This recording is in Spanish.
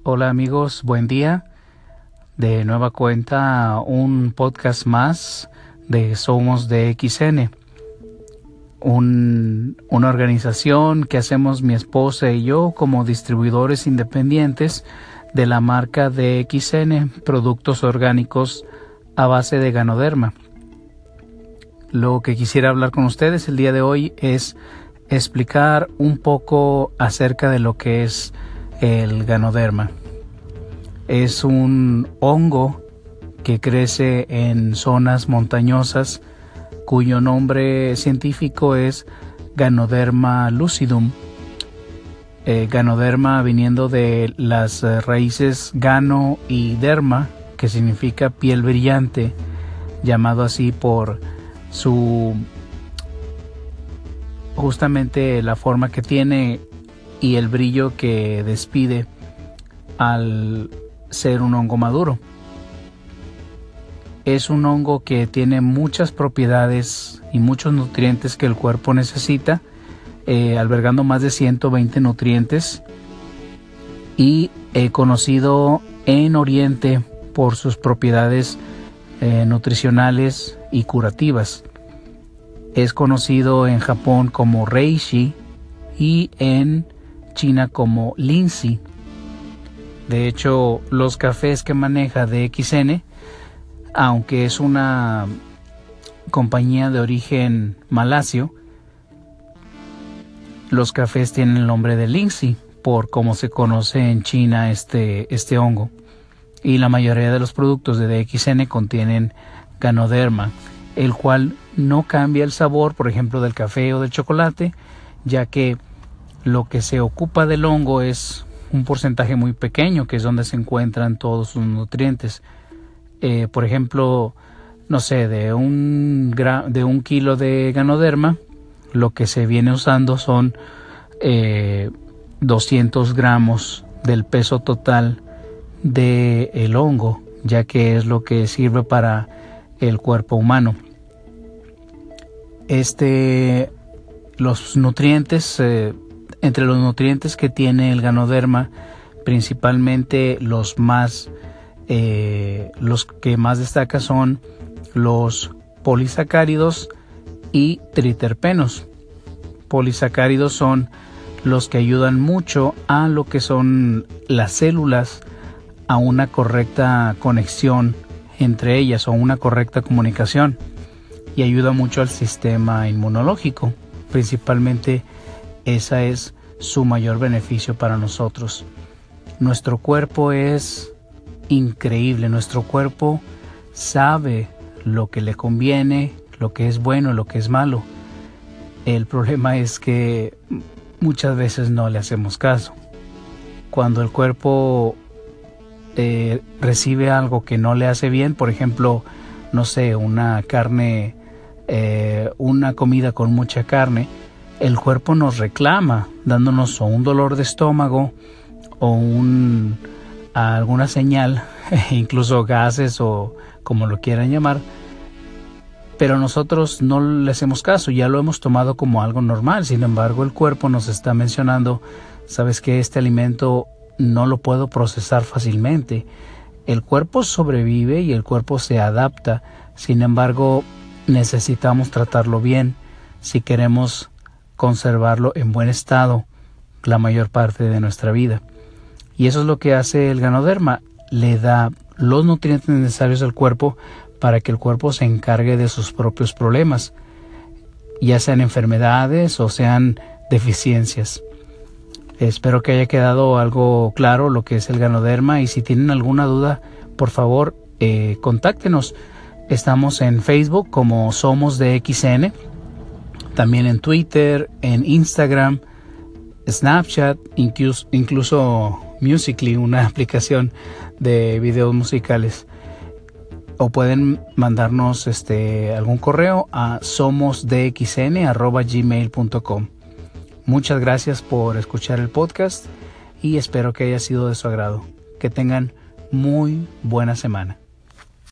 Hola amigos, buen día. De nueva cuenta un podcast más de Somos DXN. Una organización que hacemos mi esposa y yo como distribuidores independientes de la marca DXN, productos orgánicos a base de Ganoderma. Lo que quisiera hablar con ustedes el día de hoy es explicar un poco acerca de lo que es el Ganoderma. Es un hongo que crece en zonas montañosas cuyo nombre científico es Ganoderma lucidum. Ganoderma viniendo de las raíces gano y derma, que significa piel brillante, llamado así por justamente la forma que tiene y el brillo que despide al ser un hongo maduro. Es un hongo que tiene muchas propiedades y muchos nutrientes que el cuerpo necesita, albergando más de 120 nutrientes y conocido en Oriente por sus propiedades nutricionales y curativas. Es conocido en Japón como reishi y en China como linsi. De hecho, los cafés que maneja DXN, aunque es una compañía de origen malasio, los cafés tienen el nombre de linsi por cómo se conoce en China este hongo. Y la mayoría de los productos de DXN contienen Ganoderma, el cual no cambia el sabor, por ejemplo, del café o del chocolate, ya que lo que se ocupa del hongo es un porcentaje muy pequeño, que es donde se encuentran todos sus nutrientes. Por ejemplo, no sé, de un kilo de Ganoderma, lo que se viene usando son 200 gramos del peso total del hongo, ya que es lo que sirve para el cuerpo humano. Los nutrientes, entre los nutrientes que tiene el Ganoderma, principalmente los que más destaca son los polisacáridos y triterpenos. Polisacáridos son los que ayudan mucho a lo que son las células, a una correcta conexión entre ellas o una correcta comunicación, y ayuda mucho al sistema inmunológico. Principalmente esa es su mayor beneficio para nosotros. Nuestro cuerpo es increíble, nuestro cuerpo sabe lo que le conviene, lo que es bueno, lo que es malo. El problema es que muchas veces no le hacemos caso. Cuando el cuerpo recibe algo que no le hace bien, por ejemplo, no sé, una comida con mucha carne, el cuerpo nos reclama, dándonos o un dolor de estómago o alguna señal, incluso gases o como lo quieran llamar, pero nosotros no le hacemos caso, ya lo hemos tomado como algo normal. Sin embargo, el cuerpo nos está mencionando, sabes que este alimento no lo puedo procesar fácilmente. El cuerpo sobrevive y el cuerpo se adapta, sin embargo, necesitamos tratarlo bien si queremos conservarlo en buen estado la mayor parte de nuestra vida. Y eso es lo que hace el Ganoderma, le da los nutrientes necesarios al cuerpo para que el cuerpo se encargue de sus propios problemas, ya sean enfermedades o sean deficiencias. Espero que haya quedado algo claro lo que es el Ganoderma, y si tienen alguna duda, por favor, contáctenos. Estamos en Facebook como Somos DXN, también en Twitter, en Instagram, Snapchat, incluso Musical.ly, una aplicación de videos musicales. O pueden mandarnos algún correo a somosdxn@gmail.com. Muchas gracias por escuchar el podcast y espero que haya sido de su agrado. Que tengan muy buena semana.